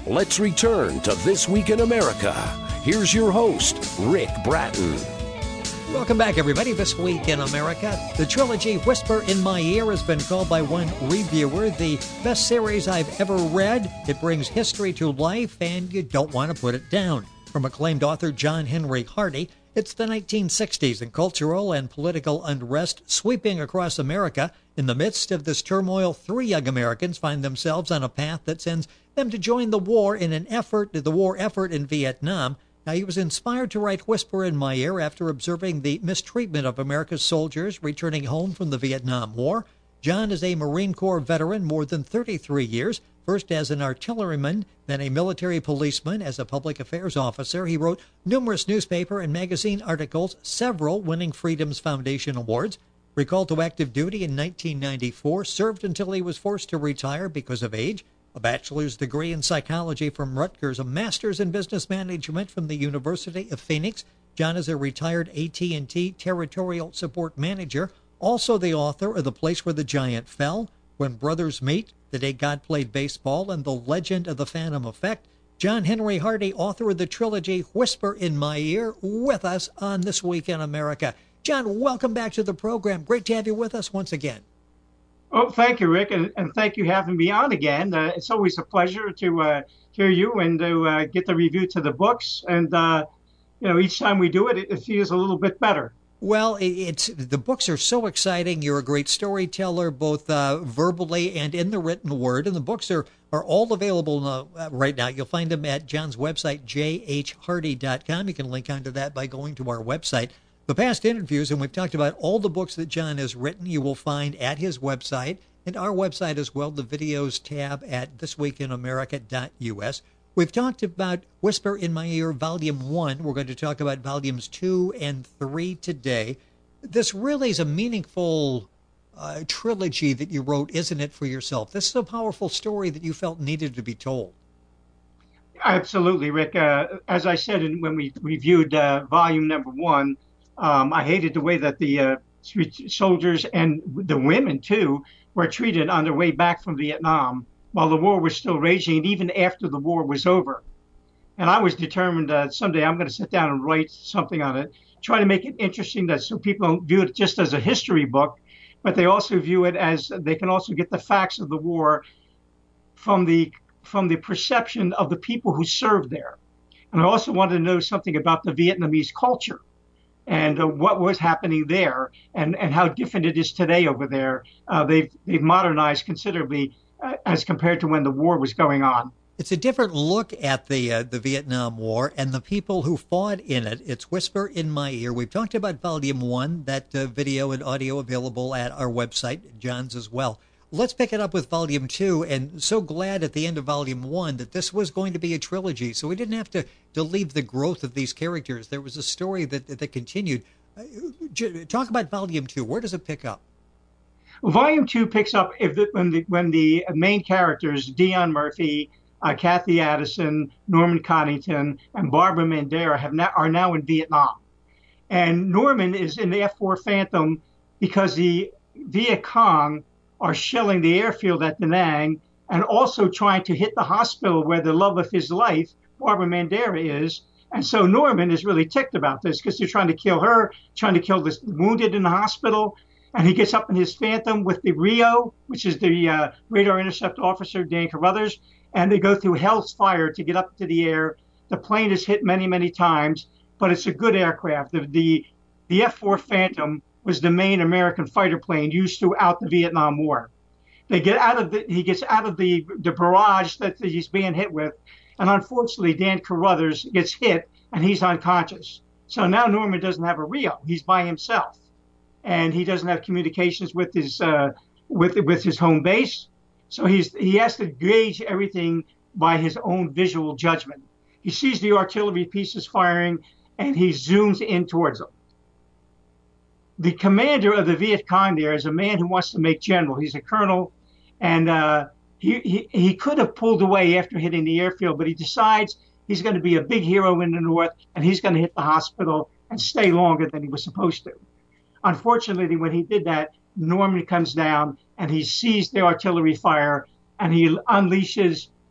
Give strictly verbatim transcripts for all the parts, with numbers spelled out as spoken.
Let's return to This Week in America. Here's your host, Rick Bratton. Welcome back, everybody. This Week in America. The trilogy Whisper in My Ear has been called by one reviewer the best series I've ever read. It brings history to life, and you don't want to put it down. From acclaimed author John Henry Hardy, it's the nineteen sixties and cultural and political unrest sweeping across America. In the midst of this turmoil, three young Americans find themselves on a path that sends them to join the war in an effort, the war effort in Vietnam. Now, he was inspired to write Whisper in My Ear after observing the mistreatment of America's soldiers returning home from the Vietnam War. John is a Marine Corps veteran, more than thirty-three years, first as an artilleryman, then a military policeman. As a public affairs officer, he wrote numerous newspaper and magazine articles, several winning Freedom's Foundation awards. Recalled to active duty in nineteen ninety-four, served until he was forced to retire because of age. A bachelor's degree in psychology from Rutgers, a master's in business management from the University of Phoenix. John is a retired A T and T territorial support manager, also the author of The Place Where the Giant Fell, When Brothers Meet, The Day God Played Baseball, and The Legend of the Phantom Effect. John Henry Hardy, author of the trilogy Whisper in My Ear, with us on This Week in America. John, welcome back to the program. Great to have you with us once again. Oh, thank you, Rick, and, and thank you for having me on again. Uh, it's always a pleasure to uh, hear you and to uh, get the review to the books. And, uh, you know, each time we do it, it, it feels a little bit better. Well, it, it's the books are so exciting. You're a great storyteller, both uh, verbally and in the written word. And the books are, are all available uh, right now. You'll find them at John's website, j h hardy dot com. You can link onto that by going to our website. The past interviews, and we've talked about all the books that John has written, you will find at his website and our website as well, the videos tab at this week in america dot u s. We've talked about Whisper in My Ear, Volume one. We're going to talk about Volumes two and three today. This really is a meaningful uh, trilogy that you wrote, isn't it, for yourself? This is a powerful story that you felt needed to be told. Absolutely, Rick. Uh, as I said in, when we reviewed uh, Volume number one, Um, I hated the way that the uh, soldiers and the women, too, were treated on their way back from Vietnam while the war was still raging, and even after the war was over. And I was determined that someday I'm going to sit down and write something on it, try to make it interesting that so people don't view it just as a history book, but they also view it as they can also get the facts of the war from the from the perception of the people who served there. And I also wanted to know something about the Vietnamese culture and uh, what was happening there, and, and how different it is today over there. Uh, they've they've modernized considerably uh, as compared to when the war was going on. It's a different look at the uh, the Vietnam War and the people who fought in it. It's Whisper in My Ear. We've talked about Volume one, that uh, video and audio available at our website, John's as well. Let's pick it up with Volume two, and so glad at the end of Volume one that this was going to be a trilogy, so we didn't have to, to leave the growth of these characters. There was a story that, that continued. Uh, talk about Volume two. Where does it pick up? Well, Volume two picks up if the, when, the, when the main characters, Dion Murphy, uh, Kathy Addison, Norman Coddington, and Barbara Mandera have now, are now in Vietnam. And Norman is in the F four Phantom because the Viet Cong are shelling the airfield at Da Nang and also trying to hit the hospital where the love of his life, Barbara Mandera, is. And so Norman is really ticked about this because they're trying to kill her, trying to kill the wounded in the hospital. And he gets up in his Phantom with the Rio, which is the uh, radar intercept officer, Dan Carruthers, and they go through hell's fire to get up to the air. The plane is hit many, many times, but it's a good aircraft. The, the, the F four Phantom was the main American fighter plane used throughout the Vietnam War. They get out of the, he gets out of the, the barrage that he's being hit with, and unfortunately Dan Carruthers gets hit and he's unconscious. So now Norman doesn't have a Rio. He's by himself, and he doesn't have communications with his uh, with with his home base. So he's he has to gauge everything by his own visual judgment. He sees the artillery pieces firing, and he zooms in towards them. The commander of the Viet Cong there is a man who wants to make general. He's a colonel, and uh, he, he he could have pulled away after hitting the airfield, but he decides he's going to be a big hero in the North, and he's going to hit the hospital and stay longer than he was supposed to. Unfortunately, when he did that, Norman comes down, and he sees the artillery fire, and he unleashes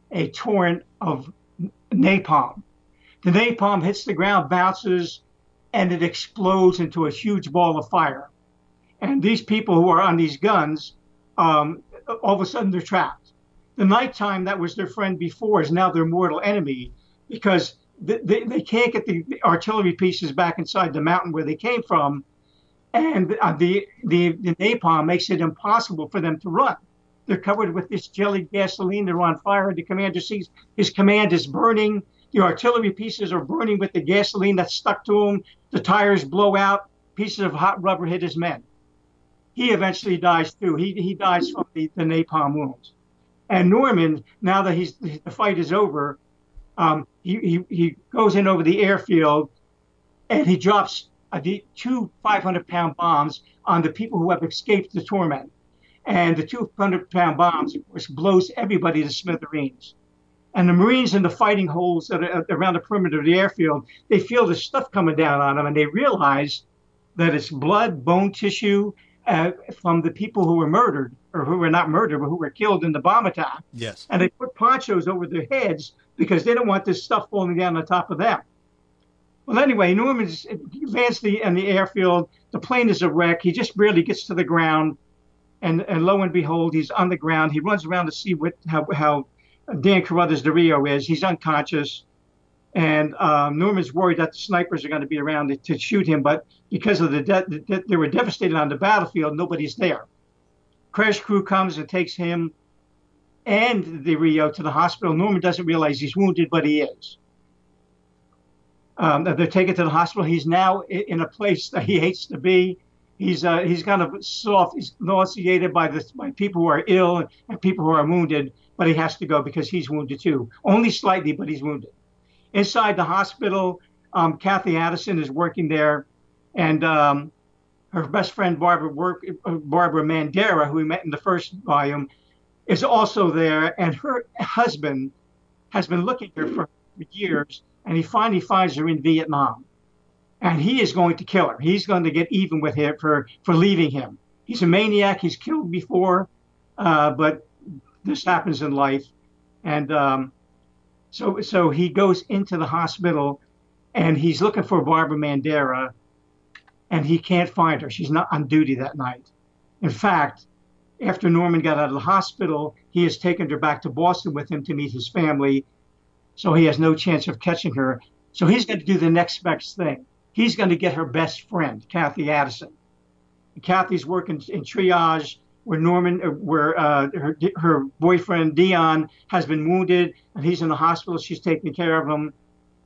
a torrent of napalm. The napalm hits the ground, bounces, and it explodes into a huge ball of fire. And these people who are on these guns, um, all of a sudden they're trapped. The nighttime that was their friend before is now their mortal enemy because they, they, they can't get the artillery pieces back inside the mountain where they came from. And uh, the, the, the napalm makes it impossible for them to run. They're covered with this jellied gasoline. They're on fire. The commander sees his command is burning. The artillery pieces are burning with the gasoline that's stuck to them. The tires blow out. Pieces of hot rubber hit his men. He eventually dies too. He he dies from the, the napalm wounds. And Norman, now that he's the fight is over, um, he, he he goes in over the airfield, and he drops uh, the two five hundred pound bombs on the people who have escaped the torment. And the two hundred pound bombs, of course, blows everybody to smithereens. And the Marines in the fighting holes that are around the perimeter of the airfield, they feel the stuff coming down on them, and they realize that it's blood, bone tissue, Uh, from the people who were murdered, or who were not murdered, but who were killed in the bomb attack. Yes. And they put ponchos over their heads because they don't want this stuff falling down on top of them. Well, anyway, Norman lands the, in the airfield. The plane is a wreck. He just barely gets to the ground. And, and lo and behold, he's on the ground. He runs around to see what how, how Dan Carruthers de Rio is. He's unconscious. And um, Norman's worried that the snipers are going to be around to, to shoot him, but because of the, de- the they were devastated on the battlefield, nobody's there. Crash crew comes and takes him and de Rio to the hospital. Norman doesn't realize he's wounded, but he is. Um, they're taken to the hospital. He's now in a place that he hates to be. He's uh, he's kind of soft. He's nauseated by the by people who are ill and, and people who are wounded, but he has to go because he's wounded too. Only slightly, but he's wounded. Inside the hospital, um, Kathy Addison is working there, and um, her best friend Barbara work, uh, Barbara Mandera, who we met in the first volume, is also there. And her husband has been looking at her for years, and he finally finds her in Vietnam, and he is going to kill her. He's going to get even with her for for leaving him. He's a maniac. He's killed before, uh, but this happens in life, and. Um, So, so he goes into the hospital, and he's looking for Barbara Mandera, and he can't find her. She's not on duty that night. In fact, after Norman got out of the hospital, he has taken her back to Boston with him to meet his family, so he has no chance of catching her. So he's going to do the next best thing. He's going to get her best friend, Kathy Addison. And Kathy's working in triage, where Norman, where uh, her her boyfriend Dion has been wounded, and he's in the hospital. She's taking care of him.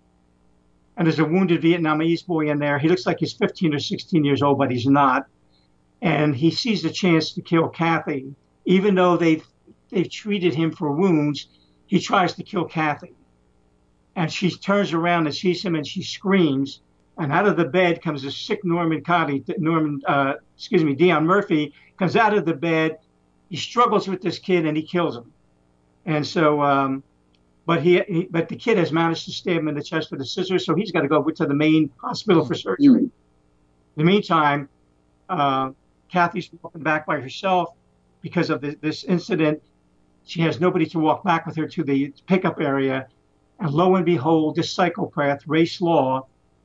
And there's a wounded Vietnamese boy in there. He looks like he's fifteen or sixteen years old, but he's not. And he sees a chance to kill Kathy. Even though they've, they've treated him for wounds, he tries to kill Kathy. And she turns around and sees him, and she screams. And out of the bed comes a sick Norman Cotty, Norman, uh, excuse me, Dion Murphy, comes out of the bed. He struggles with this kid, and he kills him. And so, um, but he, he, but the kid has managed to stab him in the chest with a scissors, so he's got to go to the main hospital for surgery. In the meantime, uh, Kathy's walking back by herself because of the, this incident. She has nobody to walk back with her to the pickup area. And lo and behold, this psychopath, Race Law,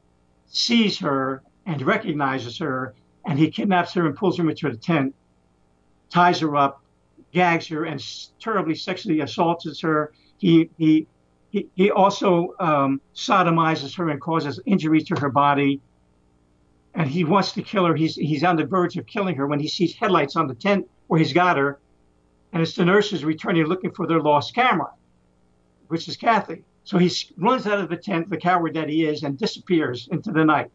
sees her and recognizes her, and he kidnaps her and pulls her into the tent, ties her up, gags her, and terribly sexually assaults her. He he he, he also um, sodomizes her and causes injury to her body. And he wants to kill her. He's he's on the verge of killing her when he sees headlights on the tent where he's got her, and it's the nurses returning looking for their lost camera, which is Kathy. So he runs out of the tent, the coward that he is, and disappears into the night.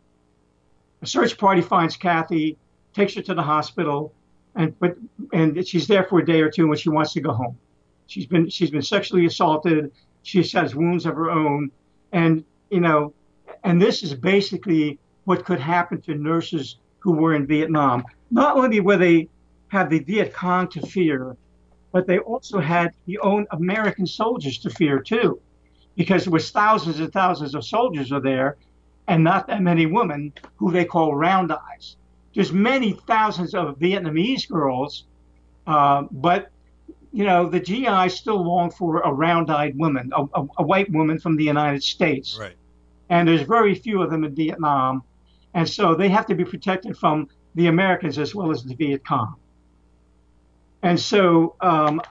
A search party finds Kathy, takes her to the hospital, and but and she's there for a day or two when she wants to go home. She's been she's been sexually assaulted. She has wounds of her own, and you know, and this is basically what could happen to nurses who were in Vietnam. Not only were they had the Viet Cong to fear, but they also had the own American soldiers to fear too, because there was thousands and thousands of soldiers are there, and not that many women who they call round eyes. There's many thousands of Vietnamese girls, uh, but you know, the G Is still long for a round-eyed woman, a, a, a white woman from the United States. Right. And there's very few of them in Vietnam. And so they have to be protected from the Americans as well as the Viet Cong. And so, um,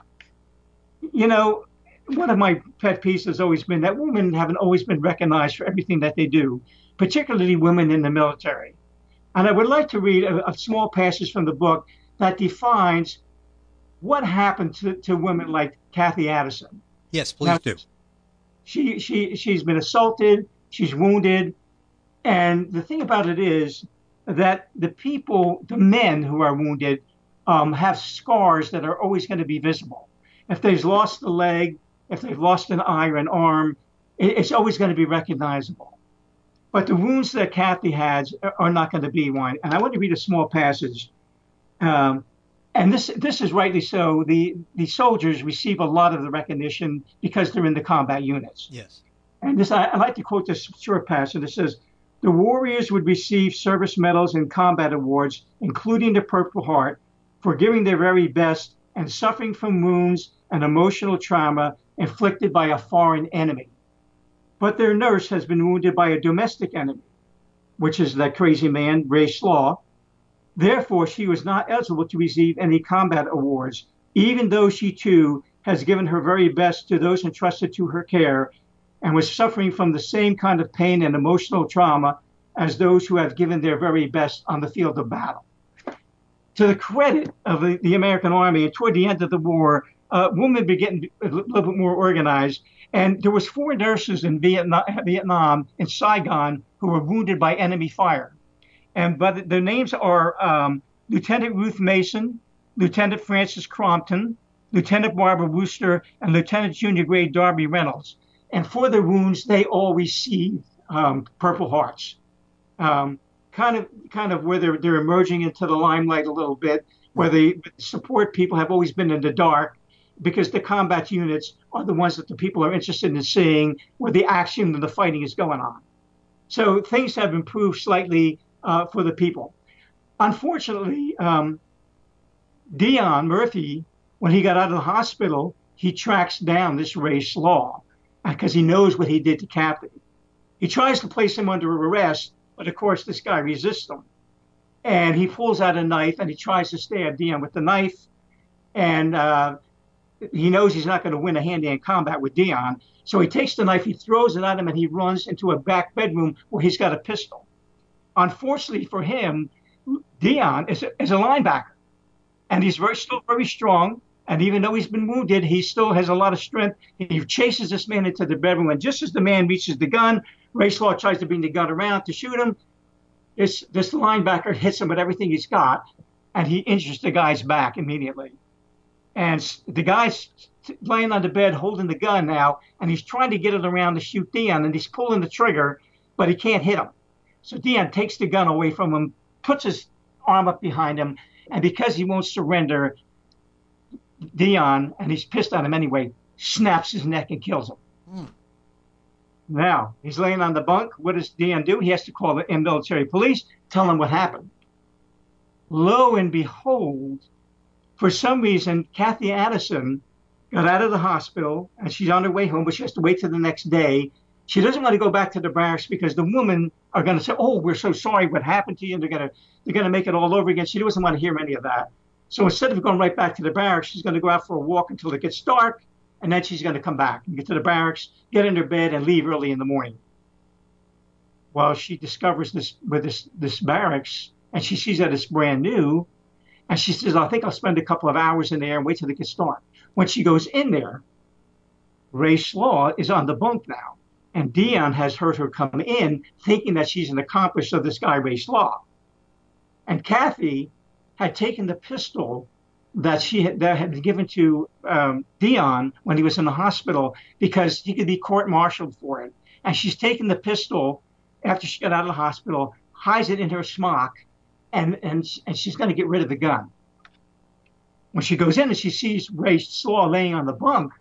you know, one of my pet peeves has always been that women haven't always been recognized for everything that they do, particularly women in the military. And I would like to read a, a small passage from the book that defines what happened to, to women like Kathy Addison. Yes, please now, do. She, she, she's been assaulted, she's wounded. And the thing about it is that the people, the men who are wounded, um, have scars that are always going to be visible. If they've lost a leg, if they've lost an eye or an arm, it, it's always going to be recognizable. But the wounds that Kathy has are not going to be one. And I want to read a small passage. Um, and this this is rightly so. The, the soldiers receive a lot of the recognition because they're in the combat units. Yes. And this I, I like to quote this short passage. It says, the warriors would receive service medals and combat awards, including the Purple Heart, for giving their very best and suffering from wounds and emotional trauma inflicted by a foreign enemy. But their nurse has been wounded by a domestic enemy, which is that crazy man, Ray Slaw. Therefore, she was not eligible to receive any combat awards, even though she too has given her very best to those entrusted to her care and was suffering from the same kind of pain and emotional trauma as those who have given their very best on the field of battle. To the credit of the, the American Army, and toward the end of the war, uh, women began a little bit more organized. And there was four nurses in Vietnam, Vietnam in Saigon who were wounded by enemy fire. And but their names are um, Lieutenant Ruth Mason, Lieutenant Frances Crompton, Lieutenant Barbara Wooster, and Lieutenant Junior Grade Darby Reynolds. And for their wounds, they all received um, Purple Hearts. Um, kind of, kind of where they're, they're emerging into the limelight a little bit, where the support people have always been in the dark, because the combat units are the ones that the people are interested in seeing, where the action and the fighting is going on. So things have improved slightly uh, for the people. Unfortunately, um, Dion Murphy, when he got out of the hospital, he tracks down this Ray Slaw because he knows what he did to Kathy. He tries to place him under arrest, but of course this guy resists him. And he pulls out a knife and he tries to stab Dion with the knife. And uh, he knows he's not going to win a hand-to-hand combat with Dion. So he takes the knife, he throws it at him, and he runs into a back bedroom where he's got a pistol. Unfortunately for him, Dion is a, is a linebacker. And he's very, still very strong. And even though he's been wounded, he still has a lot of strength. He chases this man into the bedroom. And just as the man reaches the gun, Ray Slaw tries to bring the gun around to shoot him. This, this linebacker hits him with everything he's got, and he injures the guy's back immediately. And the guy's laying on the bed holding the gun now, and he's trying to get it around to shoot Dion, and he's pulling the trigger, but he can't hit him. So Dion takes the gun away from him, puts his arm up behind him, and because he won't surrender, Dion, and he's pissed at him anyway, snaps his neck and kills him. Mm. Now, he's laying on the bunk. What does Dion do? He has to call the military police, tell them what happened. Lo and behold, for some reason, Kathy Addison got out of the hospital, and she's on her way home, but she has to wait till the next day. She doesn't want to go back to the barracks because the women are going to say, oh, we're so sorry what happened to you, and they're going to they're going to make it all over again. She doesn't want to hear any of that. So instead of going right back to the barracks, she's going to go out for a walk until it gets dark, and then she's going to come back and get to the barracks, get in her bed, and leave early in the morning. Well, she discovers this with this this barracks, and she sees that it's brand new, and she says, I think I'll spend a couple of hours in there and wait till it gets dark. When she goes in there, Ray Slaw is on the bunk now, and Dion has heard her come in thinking that she's an accomplice of this guy, Ray Slaw. And Kathy had taken the pistol that she had, that had been given to um, Dion when he was in the hospital because he could be court-martialed for it. And she's taken the pistol after she got out of the hospital, hides it in her smock, and, and, and she's going to get rid of the gun. When she goes in and she sees Ray Slaw laying on the bunk,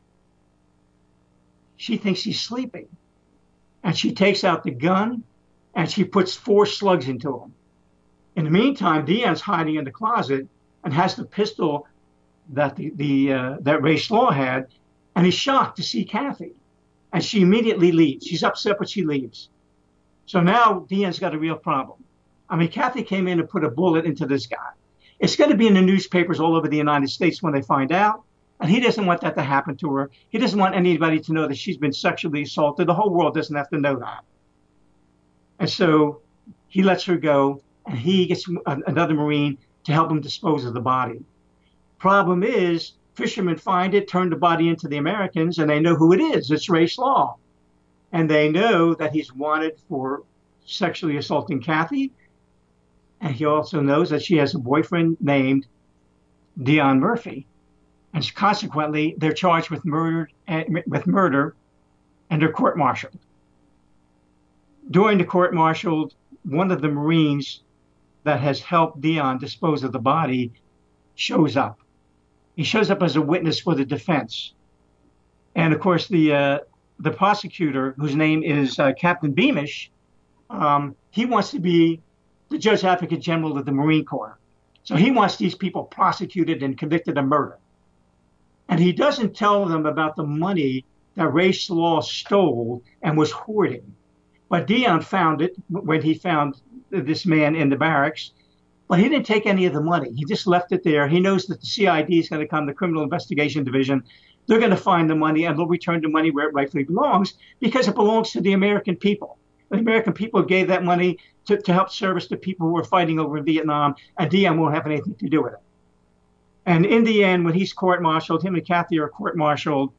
she thinks he's sleeping. And she takes out the gun and she puts four slugs into him. In the meantime, Dion's hiding in the closet and has the pistol that the, the uh, that Ray Slaw had, and he's shocked to see Kathy, and she immediately leaves. She's upset, but she leaves. So now Dion's got a real problem. I mean, Kathy came in and put a bullet into this guy. It's going to be in the newspapers all over the United States when they find out, and he doesn't want that to happen to her. He doesn't want anybody to know that she's been sexually assaulted. The whole world doesn't have to know that. And so he lets her go, and he gets another Marine to help him dispose of the body. Problem is, fishermen find it, turn the body into the Americans, and they know who it is. It's Ray Slaw. And they know that he's wanted for sexually assaulting Kathy. And he also knows that she has a boyfriend named Dion Murphy. And consequently, they're charged with murder, with murder and they're court-martialed. During the court-martial, one of the Marines that has helped Dion dispose of the body shows up. He shows up as a witness for the defense. And of course, the uh, the prosecutor, whose name is uh, Captain Beamish, um, he wants to be the Judge Advocate General of the Marine Corps. So he wants these people prosecuted and convicted of murder. And he doesn't tell them about the money that Ray Slaw stole and was hoarding. But Dion found it when he found this man in the barracks. But he didn't take any of the money. He just left it there. He knows that the C I D is going to come, the Criminal Investigation Division. They're going to find the money and they'll return the money where it rightfully belongs because it belongs to the American people. The American people gave that money to, to help service the people who were fighting over in Vietnam, and Dion won't have anything to do with it. And in the end, when he's court-martialed, him and Kathy are court-martialed,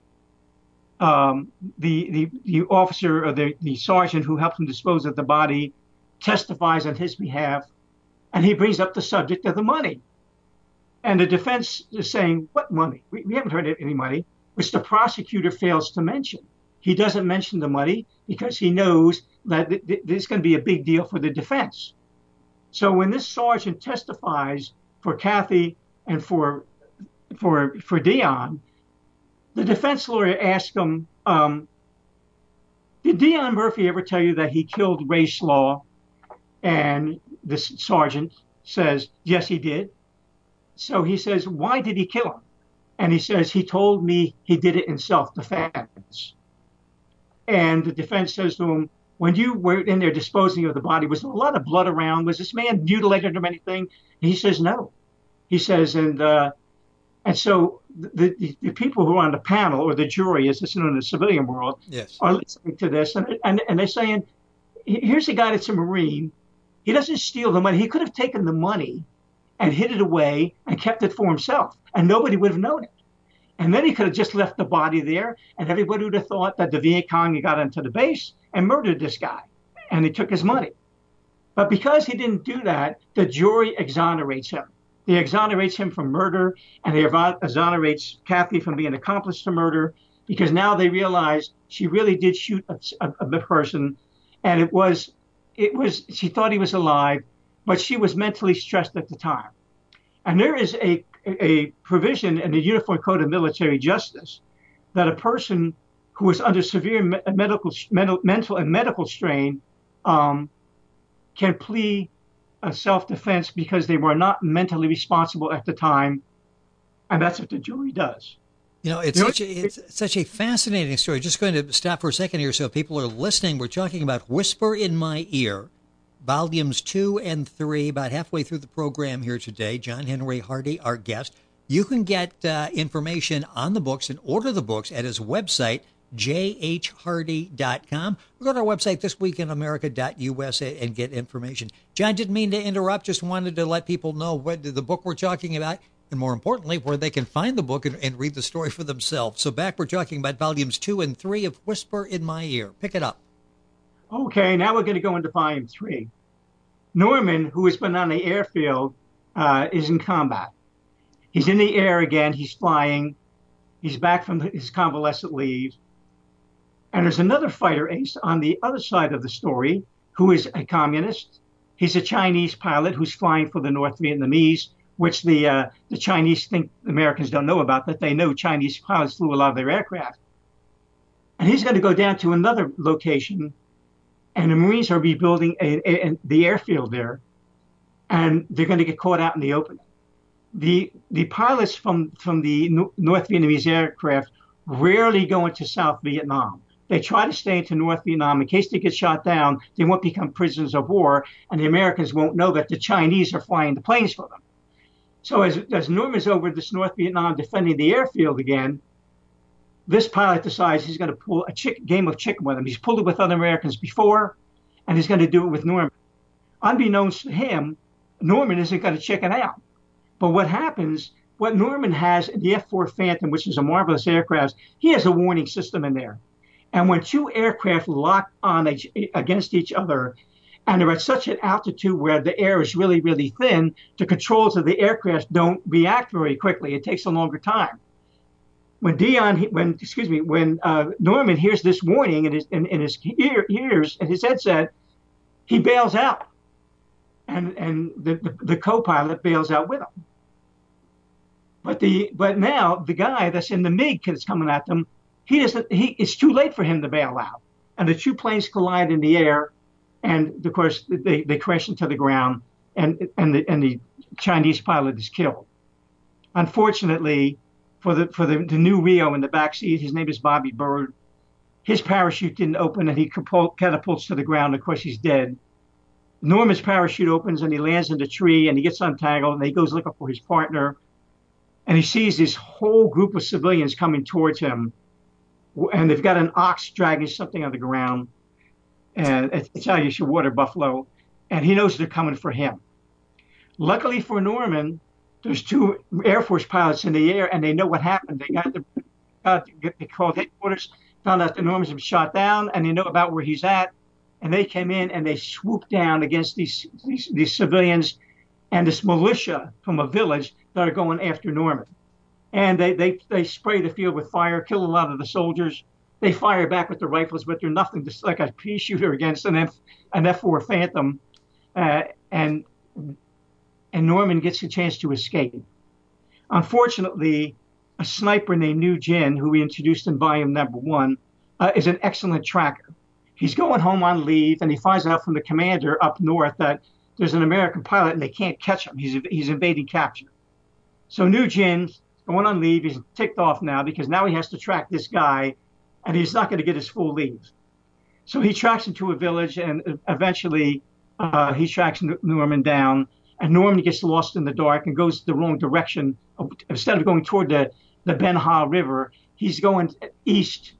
um, the, the, the officer or the, the sergeant who helped him dispose of the body testifies on his behalf, and he brings up the subject of the money. And the defense is saying, what money? We, we haven't heard any money, which the prosecutor fails to mention. He doesn't mention the money because he knows that th- th- this is going to be a big deal for the defense. So when this sergeant testifies for Kathy and for for for Dion, the defense lawyer asks him, um, did Dion Murphy ever tell you that he killed Ray Slaw? And this sergeant says, yes, he did. So he says, why did he kill him? And he says, he told me he did it in self-defense. And the defense says to him, when you were in there disposing of the body, was there a lot of blood around? Was this man mutilated or anything? And he says, no. He says, and uh, and so the, the, the people who are on the panel, or the jury, as it's known in the civilian world, yes, are listening to this. And, and, and they're saying, here's a guy that's a Marine. He doesn't steal the money. He could have taken the money and hid it away and kept it for himself, and nobody would have known it. And then he could have just left the body there, and everybody would have thought that the Viet Cong got into the base and murdered this guy, and they took his money. But because he didn't do that, the jury exonerates him. They exonerates him from murder, and they exonerates Kathy from being an accomplice to murder, because now they realize she really did shoot a, a, a person, and it was, it was, she thought he was alive, but she was mentally stressed at the time. And there is a a provision in the Uniform Code of Military Justice that a person who is under severe me- medical, mental, mental and medical strain um, can plead a self-defense because they were not mentally responsible at the time, and that's what the jury does. You know, it's, you know, such, a, it's such a fascinating story. Just going to stop for a second here so people are listening. We're talking about Whisper in My Ear, Volumes two and three, about halfway through the program here today. John Henry Hardy, our guest. You can get uh, information on the books and order the books at his website, j h hardy dot com. Or go to our website, this week in america dot u s, and get information. John, didn't mean to interrupt, just wanted to let people know what the book we're talking about, and more importantly, where they can find the book and, and read the story for themselves. So back, we're talking about Volumes two and three of Whisper in My Ear. Pick it up. Okay, now we're going to go into volume three. Norman, who has been on the airfield, uh, is in combat. He's in the air again. He's flying. He's back from his convalescent leave. And there's another fighter ace on the other side of the story who is a communist. He's a Chinese pilot who's flying for the North Vietnamese, which the uh, the Chinese think the Americans don't know about, that they know Chinese pilots flew a lot of their aircraft. And he's going to go down to another location, and the Marines are rebuilding a, a, a, the airfield there, and they're going to get caught out in the open. the the pilots from from the North Vietnamese aircraft rarely go into South Vietnam. They try to stay into North Vietnam in case they get shot down. They won't become prisoners of war, and the Americans won't know that the Chinese are flying the planes for them. So as as Norman's over this North Vietnam defending the airfield again, this pilot decides he's going to pull a chick, game of chicken with him. He's pulled it with other Americans before, and he's going to do it with Norman. Unbeknownst to him, Norman isn't going to chicken out. But what happens, what Norman has in the F four Phantom, which is a marvelous aircraft, he has a warning system in there. And when two aircraft lock on each, against each other, and they're at such an altitude where the air is really, really thin, the controls of the aircraft don't react very quickly. It takes a longer time. When Dion, when excuse me, when uh, Norman hears this warning in his in, in his ear, ears and his headset, he bails out, and and the, the, the co-pilot bails out with him. But the but now the guy that's in the MiG that's coming at them, he doesn't. He it's too late for him to bail out, and the two planes collide in the air, and of course they, they crash into the ground, and and the and the Chinese pilot is killed. Unfortunately, for the for the, the new Rio in the back seat, his name is Bobby Bird. His parachute didn't open, and he catapults to the ground. Of course, he's dead. Norman's parachute opens, and he lands in the tree, and he gets untangled, and he goes looking for his partner. And he sees this whole group of civilians coming towards him, and they've got an ox dragging something on the ground, and it's how you should water buffalo, and he knows they're coming for him. Luckily for Norman, there's two Air Force pilots in the air, and they know what happened. They got the, got the they called headquarters, found out that Norman's been shot down, and they know about where he's at, and they came in and they swooped down against these these, these civilians and this militia from a village that are going after Norman. And they, they, they spray the field with fire, kill a lot of the soldiers. They fire back with the rifles, but they're nothing just like a pea shooter against an F an F four Phantom. Uh, and and Norman gets a chance to escape. Unfortunately, a sniper named New Jin, who we introduced in volume number one, uh, is an excellent tracker. He's going home on leave, and he finds out from the commander up north that there's an American pilot and they can't catch him. He's he's evading capture. So New Jin's going on leave. He's ticked off now because now he has to track this guy, and he's not going to get his full leave. So he tracks him to a village, and eventually uh, he tracks Norman down. And Norman gets lost in the dark and goes the wrong direction. Instead of going toward the the Ben Ha River, he's going east.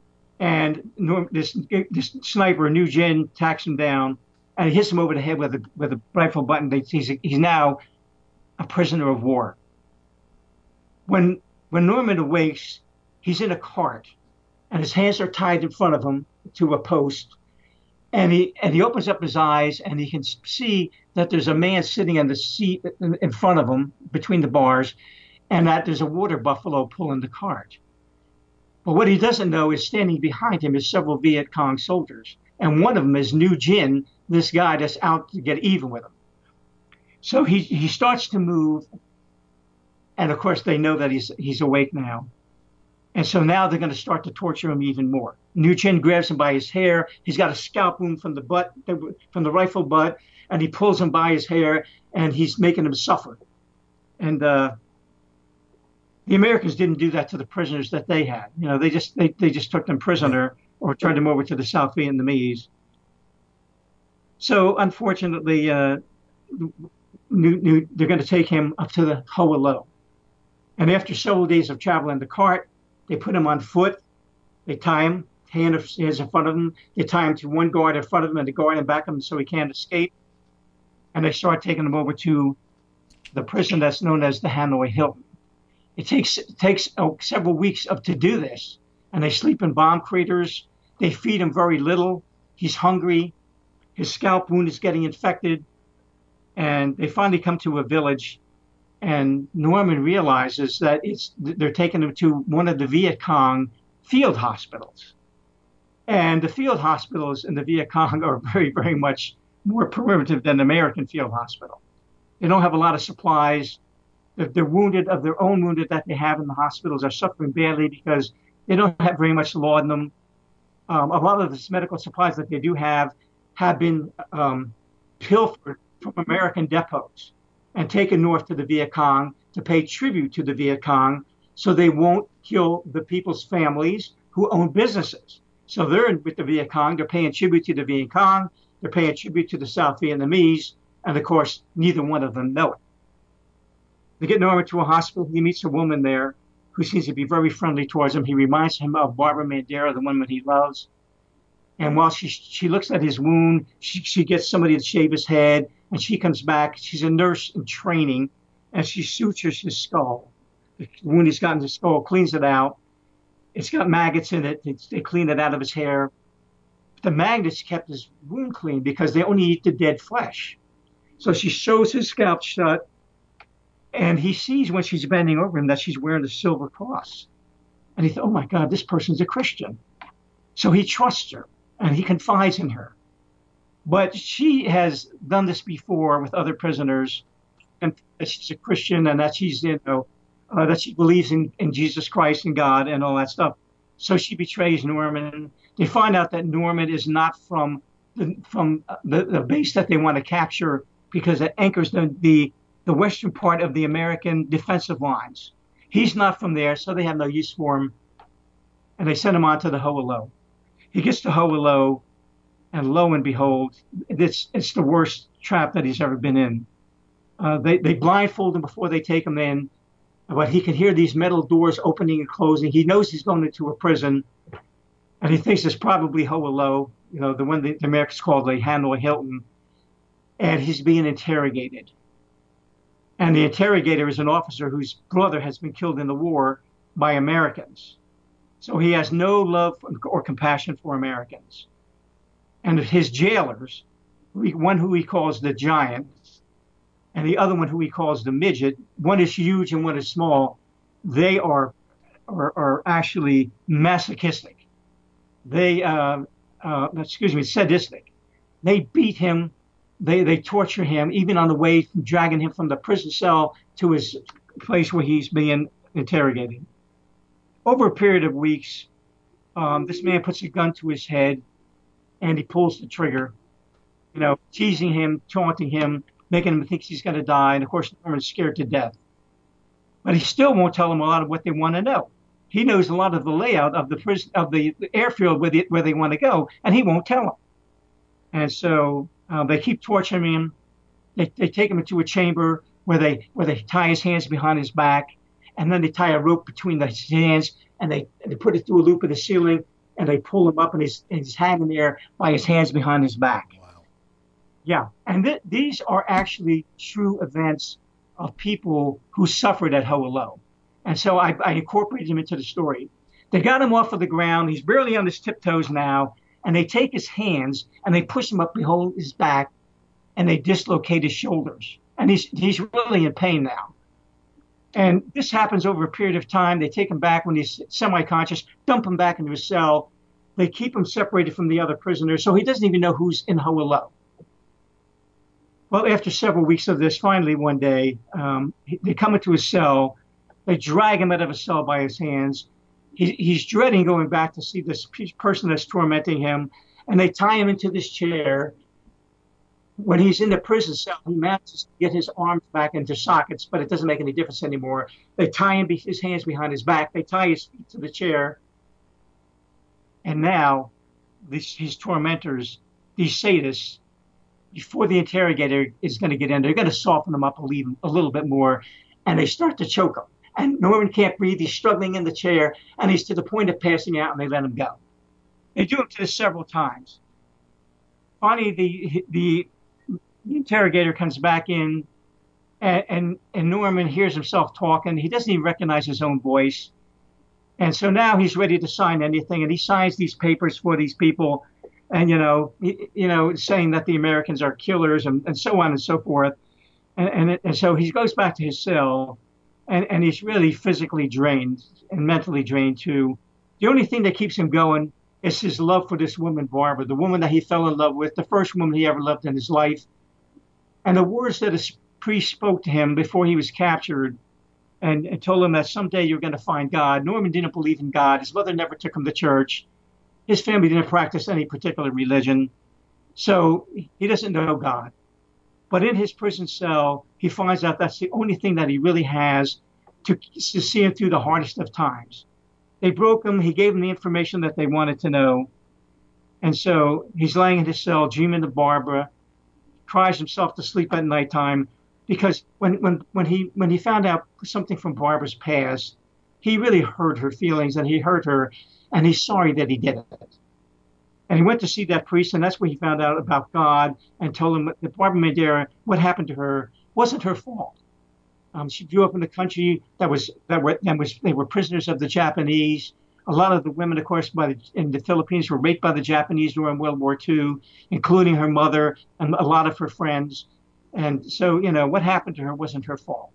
And Norm, this this sniper, New Jin, tracks him down. And he hits him over the head with a with a rifle button. He's he's now a prisoner of war. When when Norman awakes, he's in a cart, and his hands are tied in front of him to a post. And he and he opens up his eyes, and he can see that there's a man sitting in the seat in, in front of him between the bars, and that there's a water buffalo pulling the cart. But what he doesn't know is standing behind him is several Viet Cong soldiers, and one of them is New Jin, this guy that's out to get even with him. So he he starts to move, and of course they know that he's he's awake now. And so now they're going to start to torture him even more. New Jin grabs him by his hair. He's got a scalp wound from the butt, from the rifle butt, and he pulls him by his hair, and he's making him suffer. And uh, the Americans didn't do that to the prisoners that they had. You know, they just they, they just took them prisoner or turned them over to the South Vietnamese. So unfortunately, uh, new, new, they're going to take him up to the Hoa Lo. And after several days of travel in the cart, they put him on foot. They tie him, hand hands in front of him. They tie him to one guard in front of him and the guard in back of him so he can't escape. And they start taking him over to the prison that's known as the Hanoi Hilton. It takes it takes oh, several weeks of to do this. And they sleep in bomb craters. They feed him very little. He's hungry. His scalp wound is getting infected. And they finally come to a village. And Norman realizes that it's they're taking him to one of the Viet Cong field hospitals. And the field hospitals in the Viet Cong are very, very much more primitive than the American field hospital. They don't have a lot of supplies. The, the wounded of their own wounded that they have in the hospitals are suffering badly because they don't have very much laudanum. Um, a lot of the medical supplies that they do have have been um, pilfered from American depots and taken north to the Viet Cong to pay tribute to the Viet Cong so they won't kill the people's families who own businesses. So they're with the Viet Cong, they're paying tribute to the Viet Cong, they're paying tribute to the South Vietnamese, and of course, neither one of them know it. They get Norman to a hospital. He meets a woman there who seems to be very friendly towards him. He reminds him of Barbara Mandera, the woman he loves. And while she she looks at his wound, she, she gets somebody to shave his head, and she comes back. She's a nurse in training, and she sutures his skull. The wound he's got in his skull, cleans it out. It's got maggots in it. They, they clean it out of his hair. The maggots kept his wound clean because they only eat the dead flesh. So she sews his scalp shut, and he sees when she's bending over him that she's wearing a silver cross. And he thought, oh my God, this person's a Christian. So he trusts her, and he confides in her. But she has done this before with other prisoners, and that she's a Christian and that she's, you know, uh, that she believes in, in Jesus Christ and God and all that stuff. So she betrays Norman. They find out that Norman is not from the, from the, the base that they want to capture because it anchors the, the the western part of the American defensive lines. He's not from there, so they have no use for him, and they send him on to the Ho Lo. He gets to Ho Lo, and lo and behold, it's, it's the worst trap that he's ever been in. Uh, they, they blindfold him before they take him in, but he can hear these metal doors opening and closing. He knows he's going into a prison, and he thinks it's probably Ho Lo, you know, the one the, the Americans call the Hanoi Hilton, and he's being interrogated. And the interrogator is an officer whose brother has been killed in the war by Americans. So he has no love or compassion for Americans. And his jailers, one who he calls the giant, and the other one who he calls the midget, one is huge and one is small, they are are, are actually masochistic. They, uh, uh, excuse me, sadistic. They beat him. They they torture him, even on the way from dragging him from the prison cell to his place where he's being interrogated. Over a period of weeks, um, this man puts a gun to his head, and he pulls the trigger, you know, teasing him, taunting him, making him think he's going to die. And, of course, Norman's scared to death. But he still won't tell them a lot of what they want to know. He knows a lot of the layout of the prison, of the airfield where they, where they want to go, and he won't tell them. And so uh, they keep torturing him. They, they take him into a chamber where they where they tie his hands behind his back, and then they tie a rope between his hands, and they they put it through a loop of the ceiling, and they pull him up, and he's, and he's hanging there by his hands behind his back. Wow. Yeah, and th- these are actually true events of people who suffered at Ho Lo. And so I, I incorporated him into the story. They got him off of the ground. He's barely on his tiptoes now. And they take his hands and they push him up behind his back and they dislocate his shoulders. And he's he's really in pain now. And this happens over a period of time. They take him back when he's semi-conscious, dump him back into his cell. They keep him separated from the other prisoners, so he doesn't even know who's in Ho Lo. Well, after several weeks of this, finally one day, um, they come into his cell. They drag him out of his cell by his hands. He, he's dreading going back to see this person that's tormenting him. And they tie him into this chair. When he's in the prison cell, he manages to get his arms back into sockets, but it doesn't make any difference anymore. They tie him, his hands behind his back. They tie his feet to the chair. And now this, his tormentors, these sadists, before the interrogator is going to get in, they're going to soften him up a, leave, a little bit more. And they start to choke him. And Norman can't breathe. He's struggling in the chair, and he's to the point of passing out, and they let him go. They do it to this several times. Finally, the, the, the interrogator comes back in, and, and, and Norman hears himself talking. He doesn't even recognize his own voice. And so now he's ready to sign anything, and he signs these papers for these people, and, you know, you know, saying that the Americans are killers and, and so on and so forth. And, and, it, and so he goes back to his cell. And, and he's really physically drained and mentally drained, too. The only thing that keeps him going is his love for this woman, Barbara, the woman that he fell in love with, the first woman he ever loved in his life. And the words that a priest spoke to him before he was captured and, and told him that someday you're going to find God. Norman didn't believe in God. His mother never took him to church. His family didn't practice any particular religion. So he doesn't know God. But in his prison cell, he he finds out that's the only thing that he really has to, to see him through the hardest of times. They broke him. He gave them the information that they wanted to know. And so he's laying in his cell, dreaming of Barbara, cries himself to sleep at nighttime, because when, when, when he when he found out something from Barbara's past, he really hurt her feelings, and he hurt her, and he's sorry that he did it. And he went to see that priest, and that's where he found out about God and told him that Barbara Mandera, what happened to her, wasn't her fault. Um, she grew up in a country that was that were that was they were prisoners of the Japanese. A lot of the women, of course, by the, in the Philippines were raped by the Japanese during World War Two, including her mother and a lot of her friends. And so, you know, what happened to her wasn't her fault.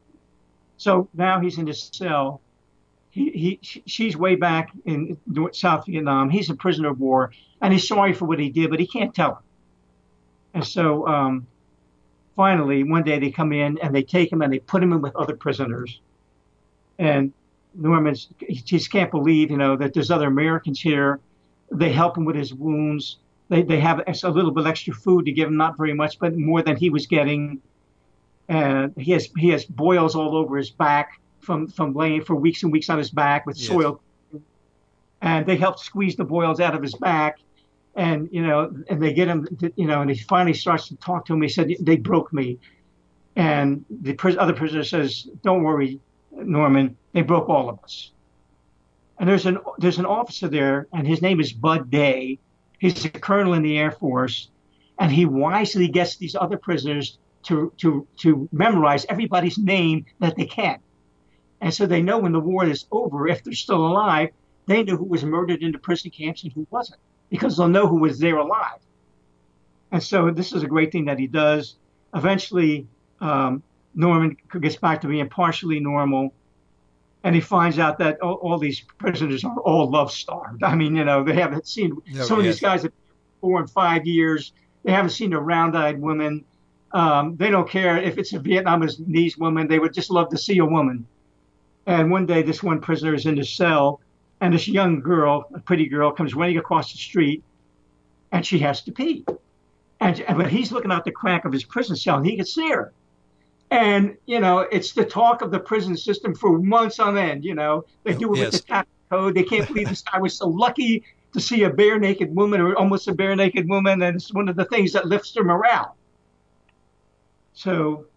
So now he's in his cell. He, he, she's way back in South Vietnam. He's a prisoner of war, and he's sorry for what he did, but he can't tell her. And so um, finally, one day they come in and they take him and they put him in with other prisoners. And Norman, he just can't believe, you know, that there's other Americans here. They help him with his wounds. They they have a little bit extra food to give him, not very much, but more than he was getting. And he has he has boils all over his back from from laying for weeks and weeks on his back with yes. soil. And they help squeeze the boils out of his back. And, you know, and they get him, to, you know, and he finally starts to talk to him. He said, they broke me. And the pris- other prisoner says, don't worry, Norman, they broke all of us. And there's an there's an officer there, and his name is Bud Day. He's a colonel in the Air Force, and he wisely gets these other prisoners to to to memorize everybody's name that they can. And so they know when the war is over, if they're still alive, they know who was murdered in the prison camps and who wasn't, because they'll know who was there alive. And so this is a great thing that he does. Eventually, um, Norman gets back to being partially normal, and he finds out that all, all these prisoners are all love-starved. I mean, you know, they haven't seen, no, some yes. of these guys have four and five years. They haven't seen a round-eyed woman. Um, they don't care if it's a Vietnamese woman. They would just love to see a woman. And one day, this one prisoner is in his cell, and this young girl, a pretty girl, comes running across the street, and she has to pee. And but he's looking out the crack of his prison cell, and he can see her. And, you know, it's the talk of the prison system for months on end. You know, they do it yes. with the tap code. They can't believe this guy was so lucky to see a bare naked woman, or almost a bare naked woman. And it's one of the things that lifts their morale. So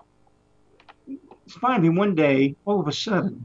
finally, one day, all of a sudden,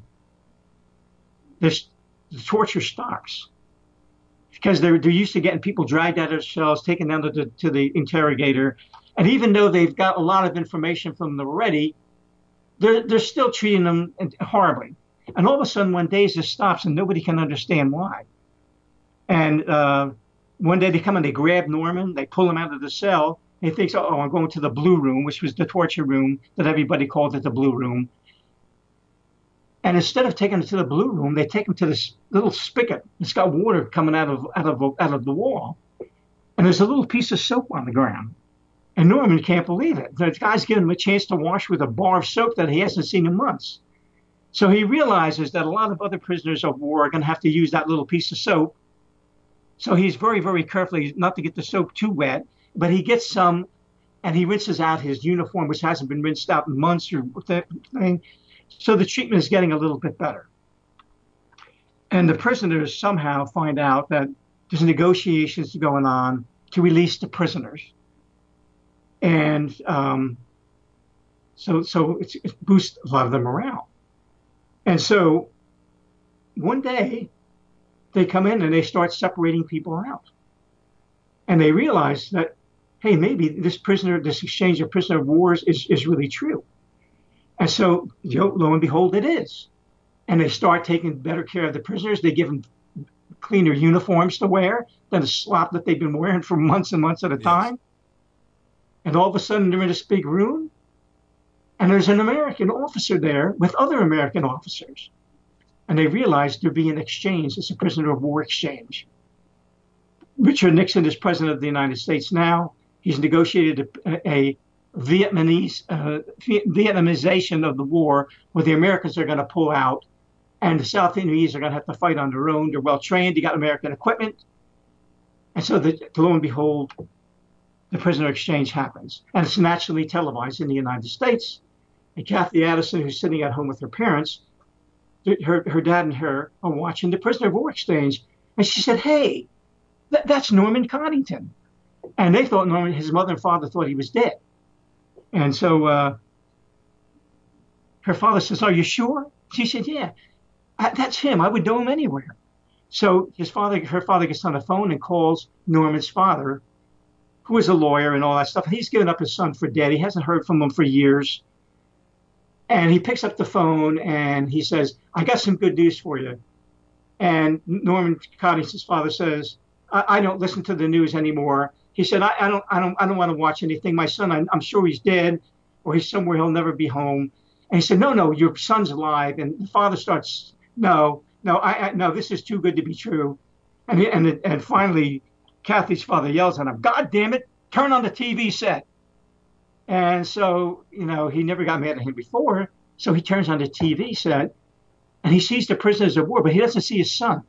this the torture stops, because they're, they're used to getting people dragged out of their cells, taken down to the, to the interrogator. And even though they've got a lot of information from them already, they're, they're still treating them horribly. And all of a sudden, one day, this stops, and nobody can understand why. And uh, one day they come and they grab Norman, they pull him out of the cell. He thinks, oh, I'm going to the blue room, which was the torture room that everybody called it the blue room. And instead of taking him to the blue room, they take him to this little spigot. It's got water coming out of out of out of the wall, and there's a little piece of soap on the ground. And Norman can't believe it. The guy's giving him a chance to wash with a bar of soap that he hasn't seen in months. So he realizes that a lot of other prisoners of war are going to have to use that little piece of soap. So he's very, very careful not to get the soap too wet, but he gets some, and he rinses out his uniform, which hasn't been rinsed out in months or thing. So the treatment is getting a little bit better. And the prisoners somehow find out that there's negotiations going on to release the prisoners. And um, so so it's, it boosts a lot of their morale. And so one day they come in and they start separating people out. And they realize that, hey, maybe this prisoner, this exchange of prisoner of wars is, is really true. And so, you know, lo and behold, it is. And they start taking better care of the prisoners. They give them cleaner uniforms to wear than the slop that they've been wearing for months and months at a yes. time. And all of a sudden, they're in this big room, and there's an American officer there with other American officers. And they realize they're being exchanged. It's a prisoner of war exchange. Richard Nixon is president of the United States now. He's negotiated a, a Vietnamese uh, Vietnamization of the war, where the Americans are going to pull out, and the South Vietnamese are going to have to fight on their own. They're well trained. They got American equipment. And so, the, lo and behold, the prisoner exchange happens. And it's naturally televised in the United States. And Kathy Addison, who's sitting at home with her parents, her, her dad and her are watching the prisoner of war exchange. And she said, hey, th- that's Norman Coddington. And they thought Norman, his mother and father thought he was dead. And so uh, her father says, are you sure? She said, yeah, I, that's him. I would know him anywhere. So his father, her father gets on the phone and calls Norman's father, who is a lawyer and all that stuff. He's given up his son for dead. He hasn't heard from him for years. And he picks up the phone and he says, I got some good news for you. And Norman Coddington's father says, I, I don't listen to the news anymore. He said, I, I don't I don't I don't want to watch anything. My son, I, I'm sure he's dead or he's somewhere he'll never be home. And he said, no, no, your son's alive. And the father starts, no, no, I, I no, this is too good to be true. And he, and and finally, Kathy's father yells at him, God damn it, turn on the T V set. And so, you know, he never got mad at him before. So he turns on the T V set and he sees the prisoners of war, but he doesn't see his son.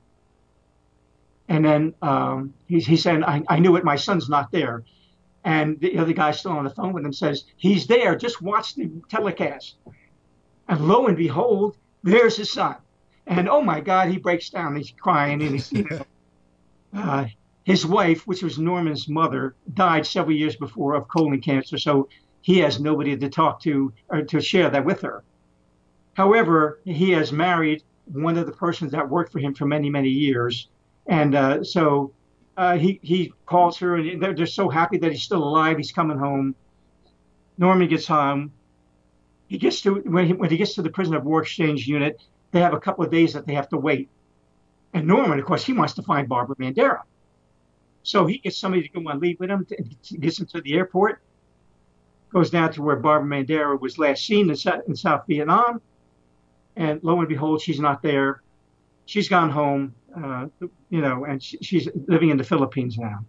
And then um, he's, he's saying, I, I knew it, my son's not there. And the other guy still on the phone with him says, he's there, just watch the telecast. And lo and behold, there's his son. And oh my God, he breaks down, he's crying. And he's, you know, uh, his wife, which was Norman's mother, died several years before of colon cancer. So he has nobody to talk to or to share that with her. However, he has married one of the persons that worked for him for many, many years. And uh, so uh, he, he calls her, and they're, they're so happy that he's still alive. He's coming home. Norman gets home. He gets to when he, when he gets to the prisoner of war exchange unit, they have a couple of days that they have to wait. And Norman, of course, he wants to find Barbara Bandera. So he gets somebody to go on leave with him, to, gets him to the airport, goes down to where Barbara Bandera was last seen in, in South Vietnam. And lo and behold, she's not there. She's gone home, uh, you know, and she, she's living in the Philippines now.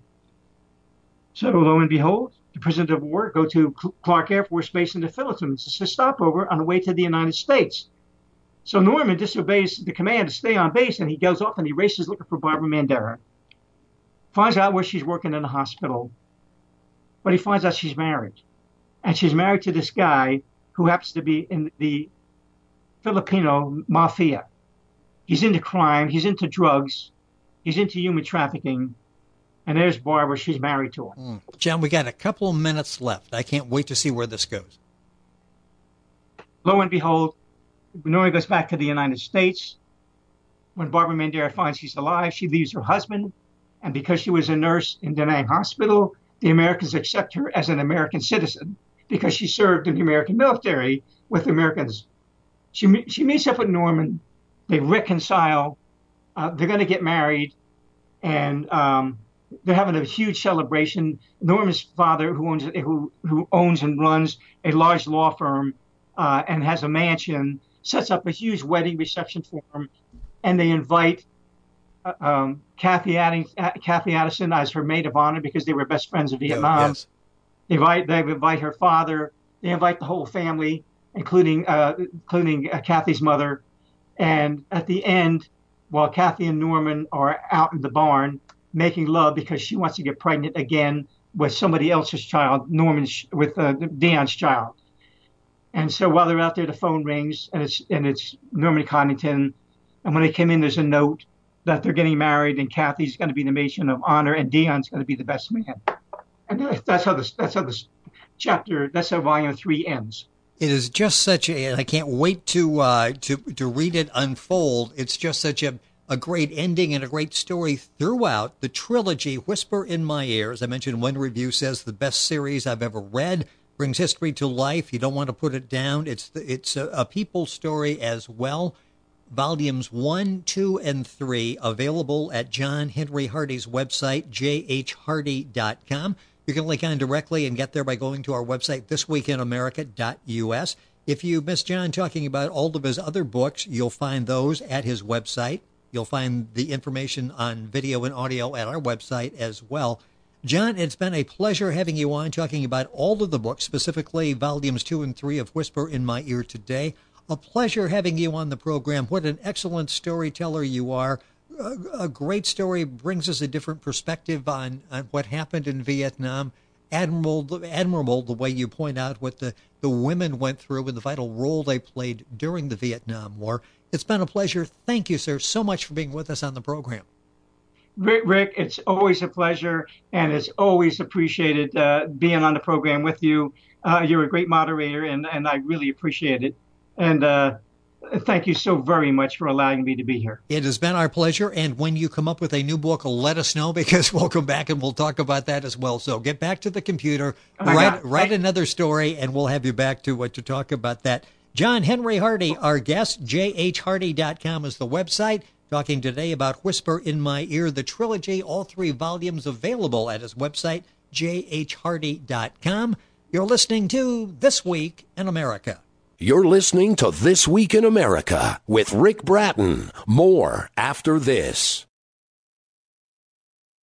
So lo and behold, the prisoners of war go to Clark Air Force Base in the Philippines. It's a stopover on the way to the United States. So Norman disobeys the command to stay on base, and he goes off and he races looking for Barbara Bandera. Finds out where she's working in the hospital, but he finds out she's married. And she's married to this guy who happens to be in the Filipino mafia. He's into crime, he's into drugs, he's into human trafficking. And there's Barbara, she's married to him. Mm. John, we got a couple of minutes left. I can't wait to see where this goes. Lo and behold, Norman goes back to the United States. When Barbara Bandera finds she's alive, she leaves her husband. And because she was a nurse in Da Nang Hospital, the Americans accept her as an American citizen because she served in the American military with Americans. She, she meets up with Norman. They reconcile. Uh, they're going to get married. And um, they're having a huge celebration. Norman's father, who owns, who, who owns and runs a large law firm uh, and has a mansion, sets up a huge wedding reception for him. And they invite uh, um, Kathy, Adding, uh, Kathy Addison as her maid of honor because they were best friends in Vietnam. Oh, yes. They invite, they invite her father. They invite the whole family, including uh, including uh, Kathy's mother. And at the end, while Kathy and Norman are out in the barn making love because she wants to get pregnant again with somebody else's child, Norman's with uh, Dion's child. And so while they're out there, the phone rings and it's and it's Norman Coddington. And when they came in, there's a note that they're getting married and Kathy's going to be the maid of honor and Dion's going to be the best man. And that's how this that's how this chapter that's how volume three ends. It is just such a, and I can't wait to uh, to to read it unfold. It's just such a, a great ending and a great story throughout the trilogy. Whisper in My Ear, as I mentioned, one review says the best series I've ever read. Brings history to life. You don't want to put it down. It's it's a, a people story as well. Volumes one, two, and three available at John Henry Hardy's website, j h hardy dot com. You can link on directly and get there by going to our website, this week in america dot u s. If you missed John talking about all of his other books, you'll find those at his website. You'll find the information on video and audio at our website as well. John, it's been a pleasure having you on talking about all of the books, specifically volumes two and three of Whisper in My Ear today. A pleasure having you on the program. What an excellent storyteller you are. A, a great story brings us a different perspective on, on what happened in Vietnam. admirable, admirable the way you point out what the, the women went through and the vital role they played during the Vietnam War. It's been a pleasure. Thank you, sir, so much for being with us on the program. Rick, Rick, it's always a pleasure, and it's always appreciated uh, being on the program with you. Uh, you're a great moderator, and, and I really appreciate it. And uh, thank you so very much for allowing me to be here. It has been our pleasure. And when you come up with a new book, let us know, because we'll come back and we'll talk about that as well. So get back to the computer, write, write another story, and we'll have you back to uh, to talk about that. John Henry Hardy, our guest. j h hardy dot com is the website. Talking today about Whisper in My Ear, the trilogy, all three volumes available at his website, j h hardy dot com. You're listening to This Week in America. You're listening to This Week in America with Rick Bratton. More after this.